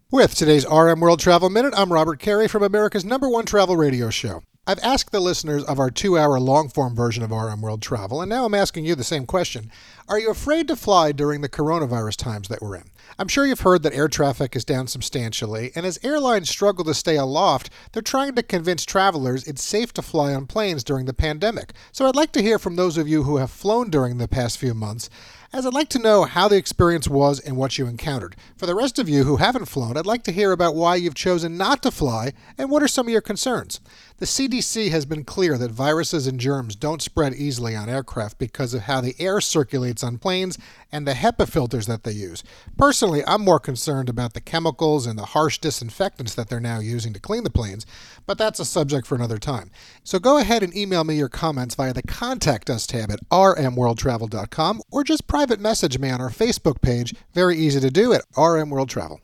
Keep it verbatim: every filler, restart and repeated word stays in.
With today's R M World Travel Minute, I'm Robert Carey from America's number one travel radio show. I've asked the listeners of our two-hour long-form version of R M World Travel, and now I'm asking you the same question. Are you afraid to fly during the coronavirus times that we're in? I'm sure you've heard that air traffic is down substantially, and as airlines struggle to stay aloft, they're trying to convince travelers it's safe to fly on planes during the pandemic. So I'd like to hear from those of you who have flown during the past few months, as I'd like to know how the experience was and what you encountered. For the rest of you who haven't flown, I'd like to hear about why you've chosen not to fly and what are some of your concerns. The C D C has been clear that viruses and germs don't spread easily on aircraft because of how the air circulates on planes and the HEPA filters that they use. Personally, I'm more concerned about the chemicals and the harsh disinfectants that they're now using to clean the planes, but that's a subject for another time. So go ahead and email me your comments via the Contact Us tab at r m world travel dot com or just private message me on our Facebook page. Very easy to do at R M World Travel.